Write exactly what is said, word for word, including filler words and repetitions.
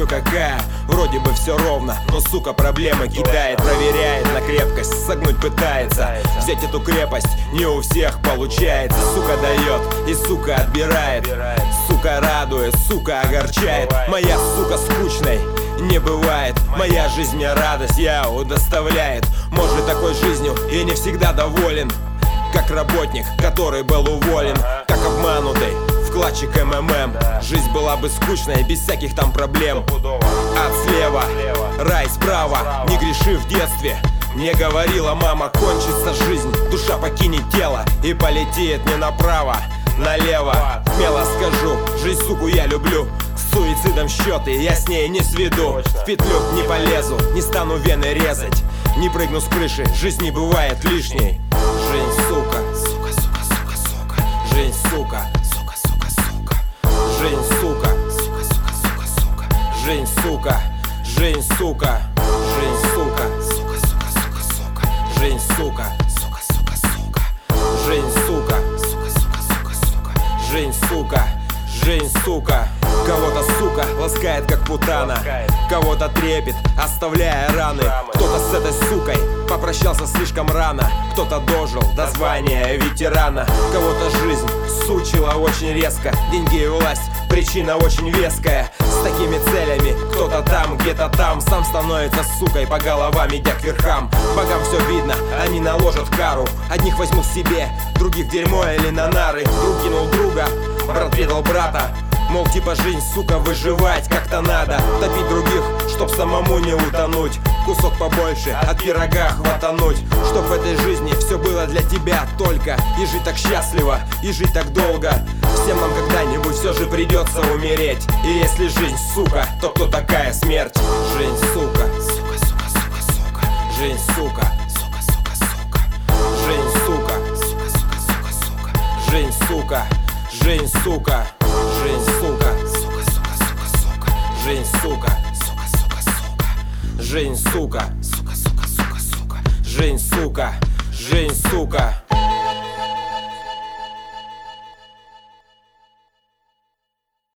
еще какая. Вроде бы все ровно, но, сука, проблемы кидает. Проверяет на крепкость, согнуть пытается. Взять эту крепость не у всех получается. Сука дает и, сука, отбирает. Сука радует, сука огорчает. Моя, сука, скучной не бывает. Моя жизнь мне радость, я удоставляет. Может, такой жизнью и не всегда доволен, как работник, который был уволен, как обманутый вкладчик эм эм эм. Жизнь была бы скучной, без всяких там проблем. Ад слева, рай справа. Не греши в детстве, мне говорила мама. Кончится жизнь, душа покинет тело и полетит не направо, налево. Смело скажу, жизнь, суку, я люблю. С суицидом счеты я с ней не сведу. В петлю не полезу, не стану вены резать, не прыгну с крыши, жизнь не бывает лишней. Жизнь, сука, сука, сука, сука, сука. Жизнь, сука, сука, сука, сука. Жизнь, сука, сука, сука, сука, сука. Жизнь, сука, жизнь, сука. Жизнь, сука, сука, сука, сука, сука. Жизнь, сука, сука, сука, сука. Жизнь, сука, сука, сука, сука, сука. Жизнь, сука, жизнь, сука. Кого-то, сука, ласкает как путана, кого-то трепет, оставляя раны. Кто-то с этой сукой попрощался слишком рано, кто-то дожил до звания ветерана. Кого-то жизнь сучила очень резко, деньги и власть причина очень веская. С такими целями кто-то там, где-то там сам становится сукой по головам, идя к верхам. Богам все видно, они наложат кару. Одних возьмут себе, других дерьмо или на нары. Друг кинул друга, брат предал брата. Мол, типа жизнь, сука, выживать как-то надо. Топить других, чтоб самому не утонуть. Кусок побольше, от пирога хватануть. Чтоб в этой жизни все было для тебя только. И жить так счастливо, и жить так долго. Всем нам когда-нибудь все же придется умереть. И если жизнь, сука, то кто такая смерть? Жизнь, сука, сука, сука, сука, сука. Жизнь, сука, сука, сука, сука. Жизнь, сука, сука, сука, сука, сука. Жизнь, сука, жизнь, сука. Жизнь, сука, сука, сука, сука, сука. Жизнь, сука, сука, сука, сука. Жизнь, сука, сука, сука, сука, сука. Жизнь, сука, жизнь, сука.